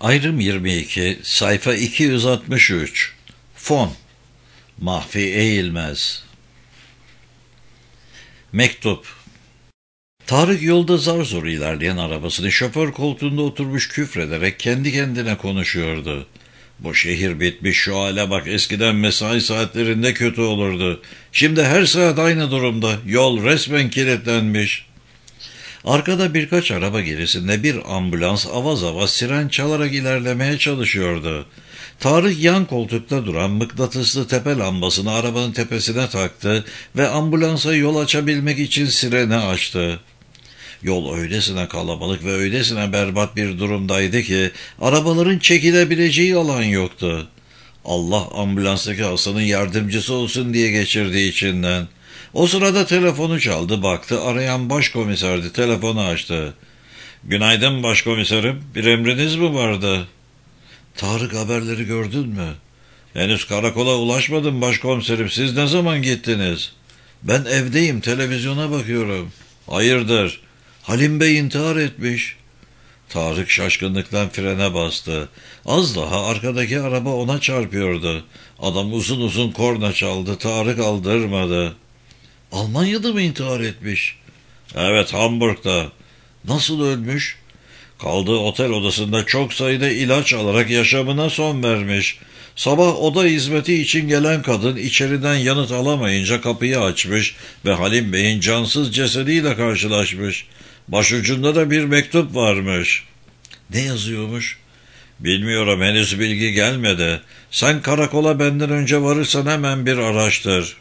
Ayrım 22, sayfa 263. Fon. Mahfi Eğilmez. Mektup. Tarık yolda zar zor ilerleyen arabasını şoför koltuğunda oturmuş küfrederek kendi kendine konuşuyordu. Bu şehir bitmiş, şu hale bak, eskiden mesai saatlerinde kötü olurdu. Şimdi her saat aynı durumda, yol resmen kilitlenmiş. Arkada birkaç araba gerisinde bir ambulans avaz avaz siren çalarak ilerlemeye çalışıyordu. Tarık yan koltukta duran mıknatıslı tepe lambasını arabanın tepesine taktı ve ambulansa yol açabilmek için sireni açtı. Yol öylesine kalabalık ve öylesine berbat bir durumdaydı ki arabaların çekilebileceği alan yoktu. Allah ambulanstaki hastanın yardımcısı olsun diye geçirdi içinden. O sırada telefonu çaldı, baktı arayan başkomiserdi, telefonu açtı. "Günaydın başkomiserim, bir emriniz mi vardı?" "Tarık, haberleri gördün mü?" "Henüz karakola ulaşmadım başkomiserim, siz ne zaman gittiniz?" "Ben evdeyim, televizyona bakıyorum." "Hayırdır?" "Halim Bey intihar etmiş." Tarık şaşkınlıktan frene bastı. Az daha arkadaki araba ona çarpıyordu. Adam uzun uzun korna çaldı, Tarık aldırmadı. "Almanya'da mı intihar etmiş?" "Evet, Hamburg'da." "Nasıl ölmüş?" "Kaldığı otel odasında çok sayıda ilaç alarak yaşamına son vermiş. Sabah oda hizmeti için gelen kadın içeriden yanıt alamayınca kapıyı açmış ve Halim Bey'in cansız cesediyle karşılaşmış. Başucunda da bir mektup varmış." "Ne yazıyormuş?" "Bilmiyorum, henüz bilgi gelmedi. Sen karakola benden önce varırsan hemen bir araştır."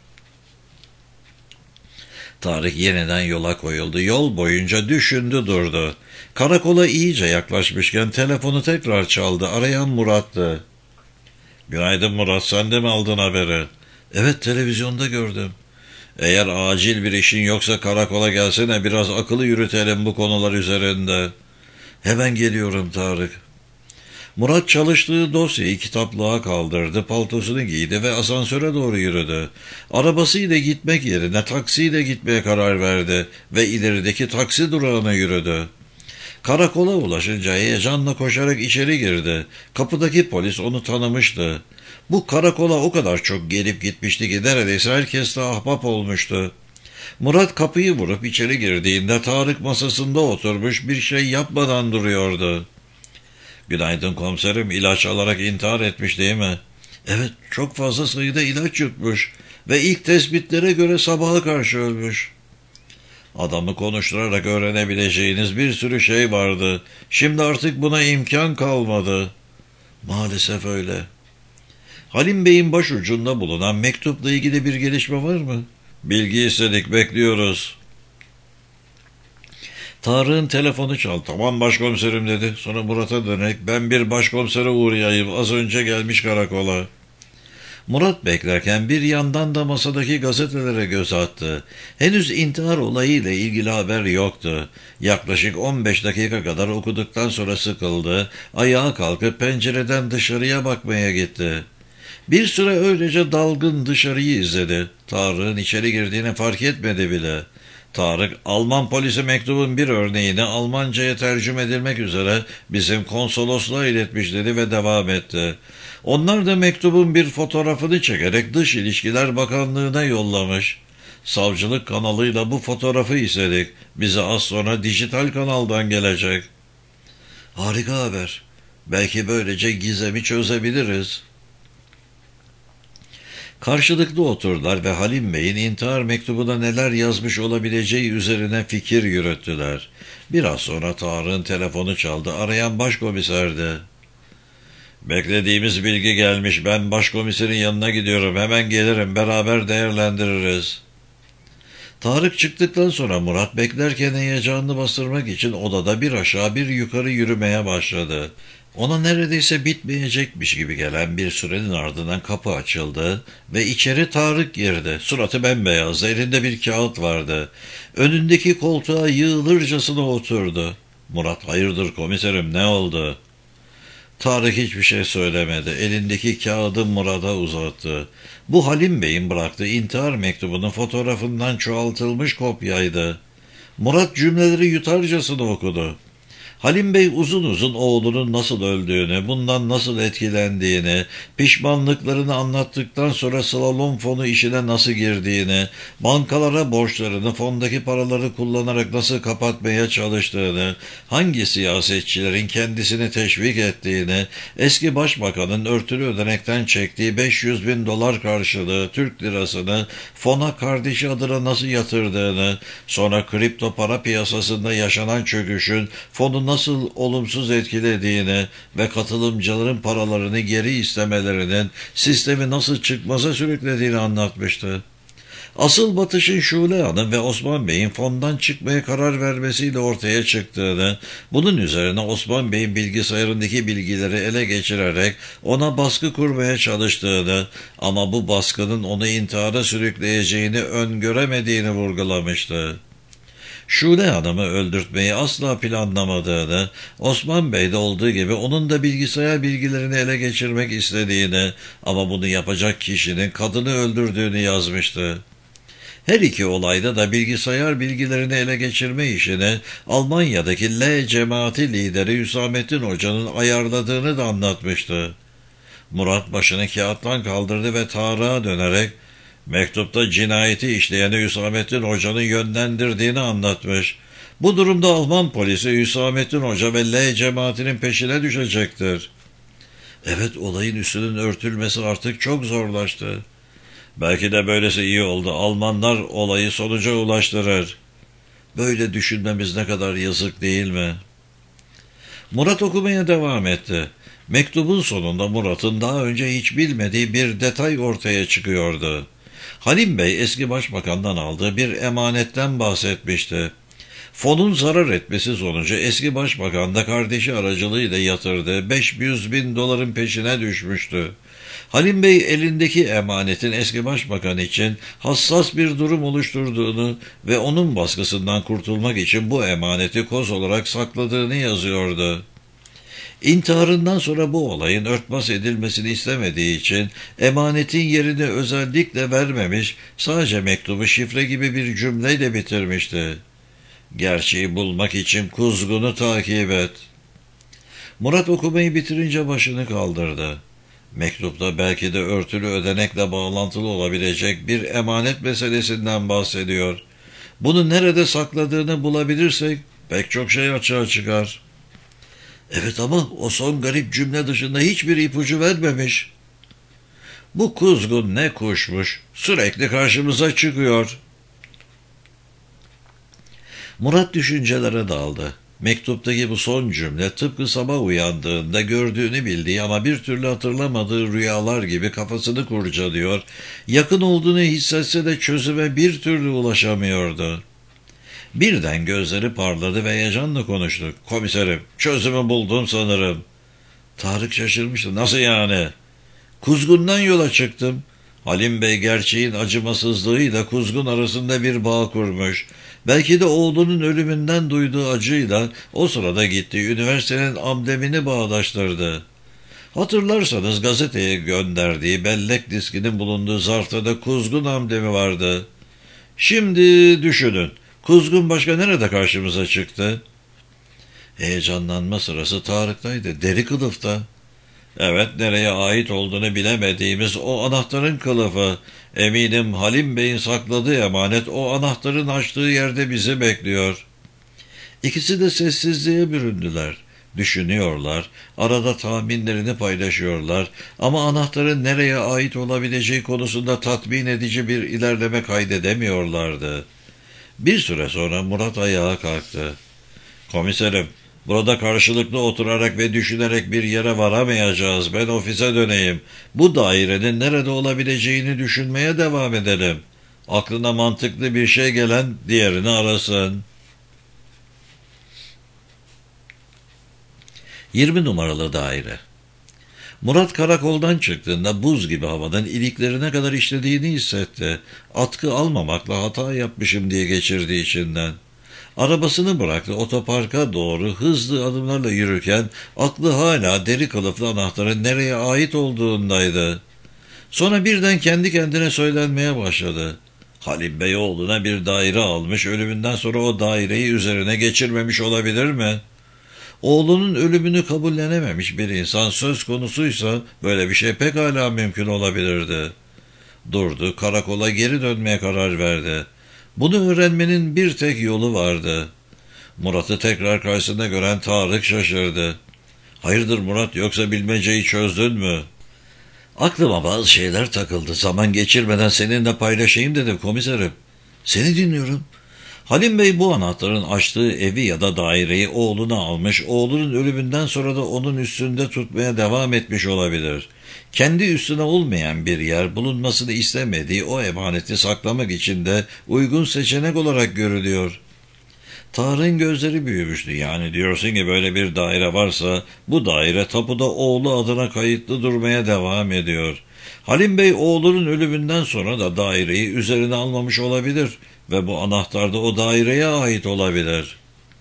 Tarık yeniden yola koyuldu. Yol boyunca düşündü durdu. Karakola iyice yaklaşmışken telefonu tekrar çaldı. Arayan Murat'tı. "Günaydın Murat, sen de mi aldın haberi?" "Evet, televizyonda gördüm." "Eğer acil bir işin yoksa karakola gelsene, biraz akıllı yürütelim bu konular üzerinde." "Hemen geliyorum Tarık." Murat çalıştığı dosyayı kitaplığa kaldırdı, paltosunu giydi ve asansöre doğru yürüdü. Arabasıyla gitmek yerine taksiyle gitmeye karar verdi ve ilerideki taksi durağına yürüdü. Karakola ulaşınca heyecanla koşarak içeri girdi. Kapıdaki polis onu tanımıştı. Bu karakola o kadar çok gelip gitmişti ki neredeyse herkesle ahbap olmuştu. Murat kapıyı vurup içeri girdiğinde Tarık masasında oturmuş bir şey yapmadan duruyordu. "Günaydın komiserim, ilaç alarak intihar etmiş değil mi?" "Evet, çok fazla sayıda ilaç yutmuş ve ilk tespitlere göre sabaha karşı ölmüş." "Adamı konuşturarak öğrenebileceğiniz bir sürü şey vardı. Şimdi artık buna imkan kalmadı." "Maalesef öyle." "Halim Bey'in başucunda bulunan mektupla ilgili bir gelişme var mı?" "Bilgi istedik, bekliyoruz." Tarık'ın telefonu çaldı. "Tamam başkomiserim," dedi. Sonra Murat'a dönerek, "Ben bir başkomisere uğrayayım. Az önce gelmiş karakola." Murat beklerken bir yandan da masadaki gazetelere göz attı. Henüz intihar olayıyla ilgili haber yoktu. Yaklaşık 15 dakika kadar okuduktan sonra sıkıldı. Ayağa kalkıp pencereden dışarıya bakmaya gitti. Bir süre öylece dalgın dışarıyı izledi. Tarık'ın içeri girdiğini fark etmedi bile. Tarık, "Alman polisi mektubun bir örneğini Almanca'ya tercüme edilmek üzere bizim konsolosluğa iletmiş," dedi ve devam etti. "Onlar da mektubun bir fotoğrafını çekerek Dış İlişkiler Bakanlığı'na yollamış. Savcılık kanalıyla bu fotoğrafı istedik. Bize az sonra dijital kanaldan gelecek." "Harika haber. Belki böylece gizemi çözebiliriz." Karşılıklı oturdular ve Halim Bey'in intihar mektubuna neler yazmış olabileceği üzerine fikir yürüttüler. Biraz sonra Tarık'ın telefonu çaldı. Arayan başkomiserdi. "Beklediğimiz bilgi gelmiş. Ben başkomiserin yanına gidiyorum. Hemen gelirim. Beraber değerlendiririz." Tarık çıktıktan sonra Murat beklerken heyecanını bastırmak için odada bir aşağı bir yukarı yürümeye başladı. Ona neredeyse bitmeyecekmiş gibi gelen bir sürenin ardından kapı açıldı ve içeri Tarık girdi. Suratı bembeyazdı, elinde bir kağıt vardı. Önündeki koltuğa yığılırcasına oturdu. Murat, "Hayırdır komiserim, ne oldu?" Tarık hiçbir şey söylemedi. Elindeki kağıdı Murat'a uzattı. Bu Halim Bey'in bıraktığı intihar mektubunun fotoğrafından çoğaltılmış kopyaydı. Murat cümleleri yutarcasına okudu. Halim Bey uzun uzun oğlunun nasıl öldüğünü, bundan nasıl etkilendiğini, pişmanlıklarını anlattıktan sonra slalom fonu işine nasıl girdiğini, bankalara borçlarını, fondaki paraları kullanarak nasıl kapatmaya çalıştığını, hangi siyasetçilerin kendisini teşvik ettiğini, eski başbakanın örtülü ödenekten çektiği 500 bin dolar karşılığı Türk lirasını fona kardeşi adına nasıl yatırdığını, sonra kripto para piyasasında yaşanan çöküşün fonu nasıl olumsuz etkilediğini ve katılımcıların paralarını geri istemelerinin sistemi nasıl çıkmaza sürüklediğini anlatmıştı. Asıl batışın Şule Hanım ve Osman Bey'in fondan çıkmaya karar vermesiyle ortaya çıktığını, bunun üzerine Osman Bey'in bilgisayarındaki bilgileri ele geçirerek ona baskı kurmaya çalıştığını ama bu baskının onu intihara sürükleyeceğini öngöremediğini vurgulamıştı. Şule Hanım'ı öldürtmeyi asla planlamadığını, Osman Bey'de olduğu gibi onun da bilgisayar bilgilerini ele geçirmek istediğini ama bunu yapacak kişinin kadını öldürdüğünü yazmıştı. Her iki olayda da bilgisayar bilgilerini ele geçirme işini Almanya'daki L cemaati lideri Hüsamettin Hoca'nın ayarladığını da anlatmıştı. Murat başını kağıttan kaldırdı ve Tarık'a dönerek mektupta cinayeti işleyeni Hüsamettin Hoca'nın yönlendirdiğini anlatmış. Bu durumda Alman polisi Hüsamettin Hoca ve L cemaatinin peşine düşecektir. Evet, olayın üstünün örtülmesi artık çok zorlaştı. Belki de böylesi iyi oldu. Almanlar olayı sonuca ulaştırır. Böyle düşünmemiz ne kadar yazık değil mi? Murat okumaya devam etti. Mektubun sonunda Murat'ın daha önce hiç bilmediği bir detay ortaya çıkıyordu. Halim Bey eski başbakandan aldığı bir emanetten bahsetmişti. Fonun zarar etmesi sonucu eski başbakan da kardeşi aracılığıyla yatırdığı 500 bin doların peşine düşmüştü. Halim Bey elindeki emanetin eski başbakan için hassas bir durum oluşturduğunu ve onun baskısından kurtulmak için bu emaneti koz olarak sakladığını yazıyordu. İntiharından sonra bu olayın örtbas edilmesini istemediği için emanetin yerini özellikle vermemiş, sadece mektubu şifre gibi bir cümleyle bitirmişti. Gerçeği bulmak için kuzgunu takip et. Murat okumayı bitirince başını kaldırdı. Mektupta belki de örtülü ödenekle bağlantılı olabilecek bir emanet meselesinden bahsediyor. Bunu nerede sakladığını bulabilirsek pek çok şey açığa çıkar. Evet, ama o son garip cümle dışında hiçbir ipucu vermemiş. Bu kuzgun ne kuşmuş, sürekli karşımıza çıkıyor. Murat düşüncelere daldı. Mektuptaki bu son cümle tıpkı sabah uyandığında gördüğünü bildiği ama bir türlü hatırlamadığı rüyalar gibi kafasını kurcalıyor, yakın olduğunu hissetse de çözüme bir türlü ulaşamıyordu. Birden gözleri parladı ve heyecanla konuştu. Komiserim, çözümü buldum sanırım. Tarık şaşırmıştı. Nasıl yani? Kuzgun'dan yola çıktım. Halim Bey gerçeğin acımasızlığıyla Kuzgun arasında bir bağ kurmuş. Belki de oğlunun ölümünden duyduğu acıyla o sırada gittiği üniversitenin amblemini bağdaştırdı. Hatırlarsanız gazeteye gönderdiği bellek diskinin bulunduğu zarfta da Kuzgun amblemi vardı. Şimdi düşünün. Kuzgun başka nerede karşımıza çıktı? Heyecanlanma sırası Tarık'taydı. Deri kılıfta. Evet, nereye ait olduğunu bilemediğimiz o anahtarın kılıfı. Eminim Halim Bey'in sakladığı emanet o anahtarın açtığı yerde bizi bekliyor. İkisi de sessizliğe büründüler. Düşünüyorlar, arada tahminlerini paylaşıyorlar ama anahtarın nereye ait olabileceği konusunda tatmin edici bir ilerleme kaydedemiyorlardı. Bir süre sonra Murat ayağa kalktı. Komiserim, burada karşılıklı oturarak ve düşünerek bir yere varamayacağız. Ben ofise döneyim. Bu dairenin nerede olabileceğini düşünmeye devam edelim. Aklına mantıklı bir şey gelen diğerini arasın. 20 numaralı daire. Murat karakoldan çıktığında buz gibi havanın iliklerine kadar işlediğini hissetti. Atkı almamakla hata yapmışım diye geçirdi içinden. Arabasını bıraktı, otoparka doğru hızlı adımlarla yürürken aklı hala deri kılıflı anahtarın nereye ait olduğundaydı. Sonra birden kendi kendine söylenmeye başladı. Halim Bey oğluna bir daire almış, ölümünden sonra o daireyi üzerine geçirmemiş olabilir mi? Oğlunun ölümünü kabullenememiş bir insan söz konusuysa böyle bir şey pekala mümkün olabilirdi. Durdu, karakola geri dönmeye karar verdi. Bunu öğrenmenin bir tek yolu vardı. Murat'ı tekrar karşısında gören Tarık şaşırdı. "Hayırdır Murat, yoksa bilmeceyi çözdün mü?" "Aklıma bazı şeyler takıldı. Zaman geçirmeden seninle paylaşayım dedim komiserim." "Seni dinliyorum." "Halim Bey bu anahtarın açtığı evi ya da daireyi oğluna almış, oğlunun ölümünden sonra da onun üstünde tutmaya devam etmiş olabilir. Kendi üstüne olmayan bir yer bulunmasını istemediği o emaneti saklamak için de uygun seçenek olarak görülüyor." Tarık'ın gözleri büyümüştü. "Yani diyorsun ki böyle bir daire varsa bu daire tapuda oğlu adına kayıtlı durmaya devam ediyor. Halim Bey oğlunun ölümünden sonra da daireyi üzerine almamış olabilir ve bu anahtar da o daireye ait olabilir."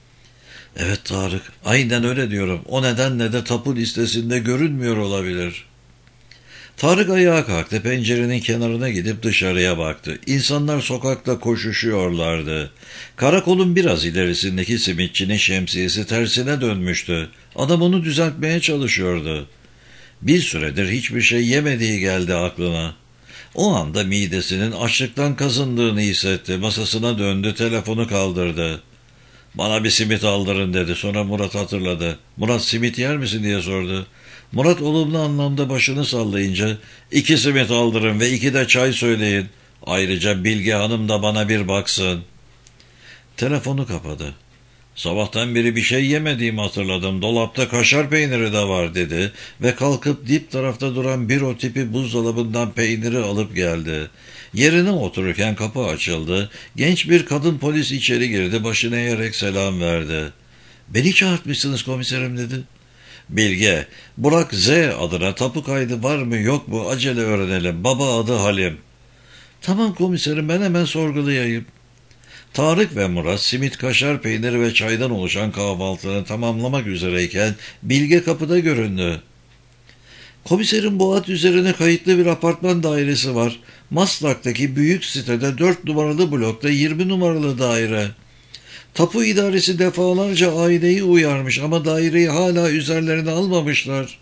"Evet Tarık, aynen öyle diyorum. O nedenle de tapu listesinde görünmüyor olabilir." Tarık ayağa kalktı, pencerenin kenarına gidip dışarıya baktı. İnsanlar sokakta koşuşuyorlardı. Karakolun biraz ilerisindeki simitçinin şemsiyesi tersine dönmüştü. Adam onu düzeltmeye çalışıyordu. Bir süredir hiçbir şey yemediği geldi aklına. O anda midesinin açlıktan kazındığını hissetti. Masasına döndü, telefonu kaldırdı. "Bana bir simit aldırın" dedi. Sonra Murat hatırladı. "Murat, simit yer misin?" diye sordu. Murat olumlu anlamda başını sallayınca "2 simit aldırın ve 2 de çay söyleyin. Ayrıca Bilge Hanım da bana bir baksın." Telefonu kapadı. "Sabahtan beri bir şey yemediğimi hatırladım. Dolapta kaşar peyniri de var" dedi ve kalkıp dip tarafta duran büro tipi buzdolabından peyniri alıp geldi. Yerine otururken kapı açıldı. Genç bir kadın polis içeri girdi, başını eğerek selam verdi. "Beni çağırtmışsınız komiserim" dedi. "Bilge, Burak Z adına tapu kaydı var mı yok mu acele öğrenelim. Baba adı Halim." "Tamam komiserim, ben hemen sorgulayayım." Tarık ve Murat simit, kaşar peyniri ve çaydan oluşan kahvaltını tamamlamak üzereyken Bilge kapıda göründü. "Komiserim, bu ad üzerine kayıtlı bir apartman dairesi var. Maslak'taki büyük sitede 4 numaralı blokta 20 numaralı daire. Tapu idaresi defalarca aileyi uyarmış ama daireyi hala üzerlerine almamışlar."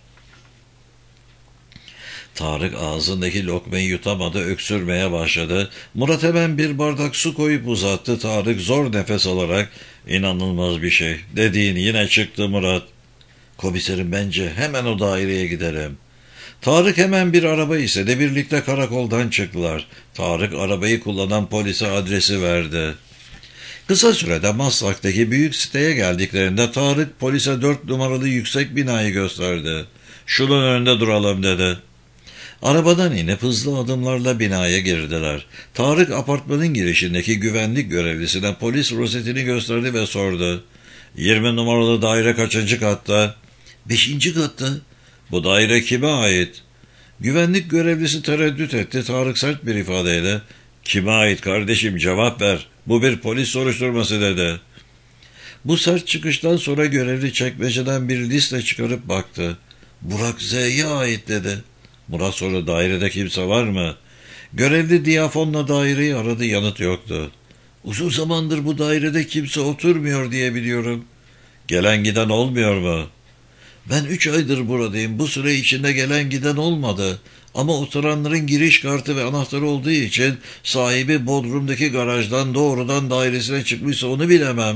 Tarık ağzındaki lokmayı yutamadı, öksürmeye başladı. Murat hemen bir bardak su koyup uzattı. Tarık zor nefes alarak "İnanılmaz bir şey. Dediğin yine çıktı Murat." "Komiserim, bence hemen o daireye gidelim." Tarık hemen bir araba istedi. Birlikte karakoldan çıktılar. Tarık arabayı kullanan polise adresi verdi. Kısa sürede Maslak'taki büyük siteye geldiklerinde Tarık polise 4 numaralı yüksek binayı gösterdi. "Şunun önünde duralım" dedi. Arabadan inip hızlı adımlarla binaya girdiler. Tarık apartmanın girişindeki güvenlik görevlisine polis rozetini gösterdi ve sordu. "20 numaralı daire kaçıncı katta?" "5. katta." "Bu daire kime ait?" Güvenlik görevlisi tereddüt etti. Tarık sert bir ifadeyle "Kime ait kardeşim, cevap ver. Bu bir polis soruşturması" dedi. Bu sert çıkıştan sonra görevli çekmeceden bir liste çıkarıp baktı. "Burak Z'ye ait" dedi. Murat sonra "Dairede kimse var mı?" Görevli diyafonla daireyi aradı, yanıt yoktu. "Uzun zamandır bu dairede kimse oturmuyor diye biliyorum." "Gelen giden olmuyor mu?" "Ben 3 aydır buradayım. Bu süre içinde gelen giden olmadı. Ama oturanların giriş kartı ve anahtarı olduğu için sahibi Bodrum'daki garajdan doğrudan dairesine çıkmışsa onu bilemem."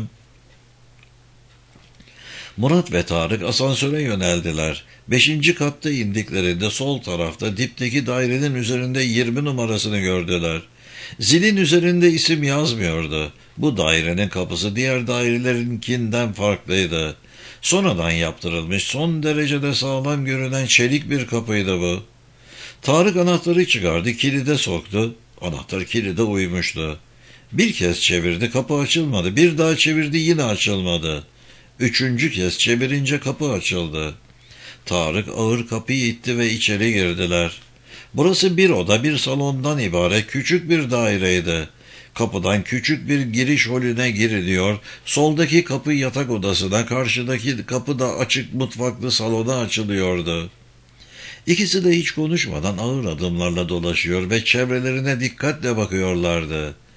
Murat ve Tarık asansöre yöneldiler. 5. katta indiklerinde sol tarafta dipteki dairenin üzerinde 20 numarasını gördüler. Zilin üzerinde isim yazmıyordu. Bu dairenin kapısı diğer dairelerinkinden farklıydı. Sonradan yaptırılmış, son derecede sağlam görünen çelik bir kapıydı bu. Tarık anahtarı çıkardı, kilide soktu. Anahtar kilide uymuştu. Bir kez çevirdi, kapı açılmadı. Bir daha çevirdi, yine açılmadı. 3. kez çevirince kapı açıldı. Tarık ağır kapıyı itti ve içeri girdiler. Burası bir oda, bir salondan ibaret küçük bir daireydi. Kapıdan küçük bir giriş holüne giriliyor, soldaki kapı yatak odasına, karşıdaki kapı da açık mutfaklı salona açılıyordu. İkisi de hiç konuşmadan ağır adımlarla dolaşıyor ve çevrelerine dikkatle bakıyorlardı.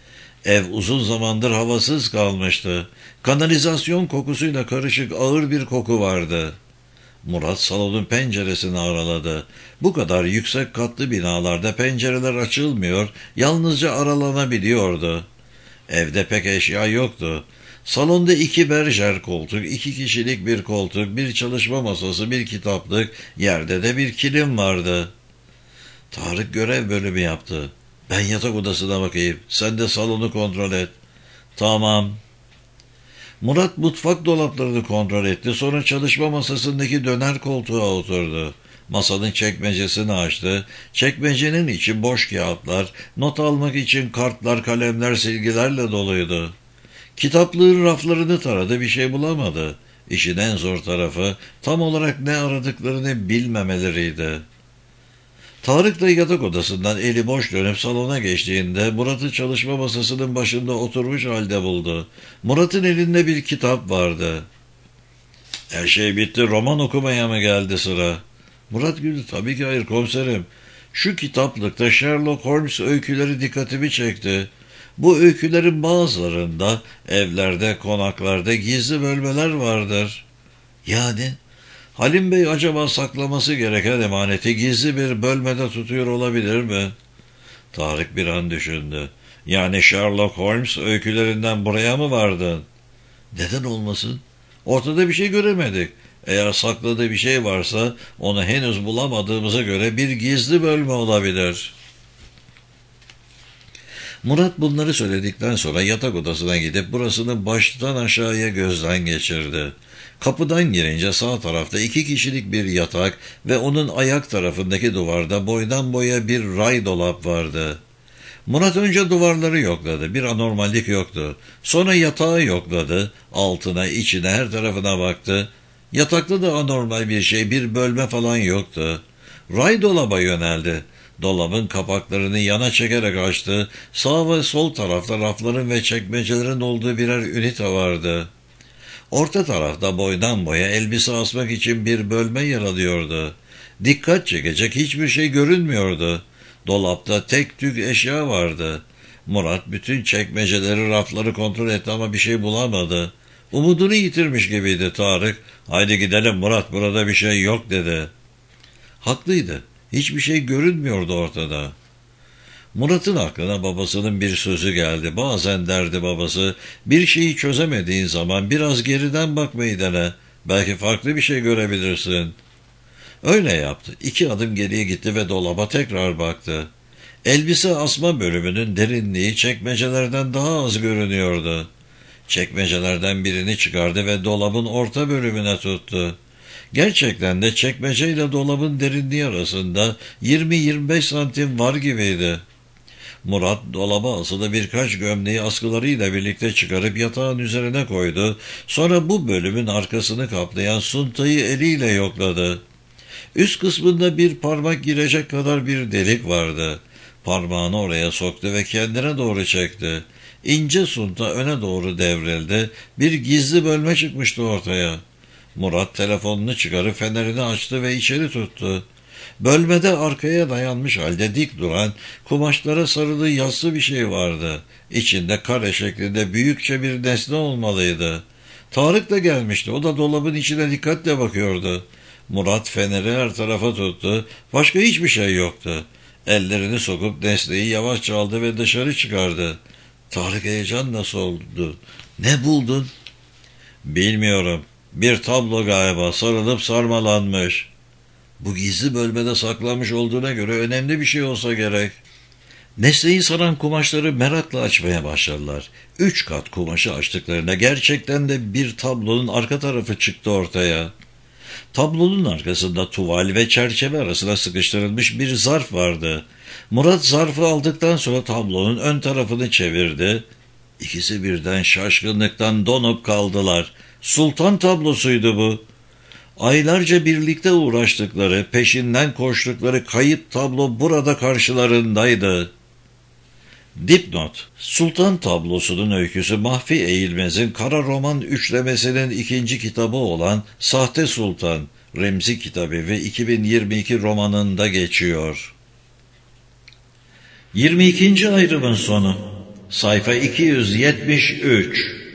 Ev uzun zamandır havasız kalmıştı. Kanalizasyon kokusuyla karışık ağır bir koku vardı. Murat salonun penceresini araladı. Bu kadar yüksek katlı binalarda pencereler açılmıyor, yalnızca aralanabiliyordu. Evde pek eşya yoktu. Salonda 2 berjer koltuk, 2 kişilik bir koltuk, bir çalışma masası, bir kitaplık, yerde de bir kilim vardı. Tarık görev bölümü yaptı. Ben yatak odasına bakayım, sen de salonu kontrol et. Tamam. Murat mutfak dolaplarını kontrol etti, sonra çalışma masasındaki döner koltuğa oturdu. Masanın çekmecesini açtı. Çekmecenin içi boş kağıtlar, not almak için kartlar, kalemler, silgilerle doluydu. Kitaplığın raflarını taradı, bir şey bulamadı. İşin en zor tarafı tam olarak ne aradıklarını bilmemeleriydi. Tarık da yatak odasından eli boş dönüp salona geçtiğinde Murat'ı çalışma masasının başında oturmuş halde buldu. Murat'ın elinde bir kitap vardı. Her şey bitti, roman okumaya mı geldi sıra? Murat güldü. Tabii ki hayır komiserim. Şu kitaplıkta Sherlock Holmes öyküleri dikkatimi çekti. Bu öykülerin bazılarında evlerde, konaklarda gizli bölmeler vardır. Yani Halim Bey acaba saklaması gereken emaneti gizli bir bölmede tutuyor olabilir mi? Tarık bir an düşündü. Yani Sherlock Holmes öykülerinden buraya mı vardın? Neden olmasın? Ortada bir şey göremedik. Eğer sakladığı bir şey varsa onu henüz bulamadığımıza göre bir gizli bölme olabilir. Murat bunları söyledikten sonra yatak odasına gidip burasını baştan aşağıya gözden geçirdi. Kapıdan girince sağ tarafta 2 kişilik bir yatak ve onun ayak tarafındaki duvarda boydan boya bir ray dolap vardı. Murat önce duvarları yokladı. Bir anormallik yoktu. Sonra yatağı yokladı. Altına, içine, her tarafına baktı. Yatakta da anormal bir şey, bir bölme falan yoktu. Ray dolaba yöneldi. Dolabın kapaklarını yana çekerek açtı. Sağ ve sol tarafta rafların ve çekmecelerin olduğu birer ünite vardı. Orta tarafta boydan boya elbise asmak için bir bölme yer alıyordu. Dikkat çekecek hiçbir şey görünmüyordu. Dolapta tek tük eşya vardı. Murat bütün çekmeceleri, rafları kontrol etti ama bir şey bulamadı. Umudunu yitirmiş gibiydi Tarık. Haydi gidelim Murat, burada bir şey yok dedi. Haklıydı. Hiçbir şey görünmüyordu ortada. Murat'ın aklına babasının bir sözü geldi. Bazen derdi babası, bir şeyi çözemediğin zaman biraz geriden bakmayı dene. Belki farklı bir şey görebilirsin. Öyle yaptı. 2 adım geriye gitti ve dolaba tekrar baktı. Elbise asma bölümünün derinliği çekmecelerden daha az görünüyordu. Çekmecelerden birini çıkardı ve dolabın orta bölümüne tuttu. Gerçekten de çekmeceyle dolabın derinliği arasında 20-25 santim var gibiydi. Murat dolaba asılı birkaç gömleği askılarıyla birlikte çıkarıp yatağın üzerine koydu. Sonra bu bölümün arkasını kaplayan suntayı eliyle yokladı. Üst kısmında bir parmak girecek kadar bir delik vardı. Parmağını oraya soktu ve kendine doğru çekti. İnce sunta öne doğru devrildi. Bir gizli bölme çıkmıştı ortaya. Murat telefonunu çıkarıp fenerini açtı ve içeri tuttu. Bölmede arkaya dayanmış halde dik duran, kumaşlara sarılı yassı bir şey vardı. İçinde kare şeklinde büyükçe bir nesne olmalıydı. Tarık da gelmişti. O da dolabın içine dikkatle bakıyordu. Murat feneri her tarafa tuttu. Başka hiçbir şey yoktu. Ellerini sokup nesneyi yavaşça aldı ve dışarı çıkardı. Tarık heyecanla sordu. Ne buldun? Bilmiyorum. Bir tablo galiba, sarılıp sarmalanmış. Bu gizli bölmede saklanmış olduğuna göre önemli bir şey olsa gerek. Nesneyi saran kumaşları merakla açmaya başladılar. 3 kat kumaşı açtıklarında gerçekten de bir tablonun arka tarafı çıktı ortaya. Tablonun arkasında tuval ve çerçeve arasına sıkıştırılmış bir zarf vardı. Murat zarfı aldıktan sonra tablonun ön tarafını çevirdi. İkisi birden şaşkınlıktan donup kaldılar. Sultan tablosuydu bu. Aylarca birlikte uğraştıkları, peşinden koştukları kayıp tablo burada karşılarındaydı. Dipnot: Sultan tablosunun öyküsü Mahfi Eğilmez'in kara roman üçlemesinin 2. kitabı olan Sahte Sultan, Remzi kitabı ve 2022 romanında geçiyor. 22. ayrımın sonu. Sayfa 273.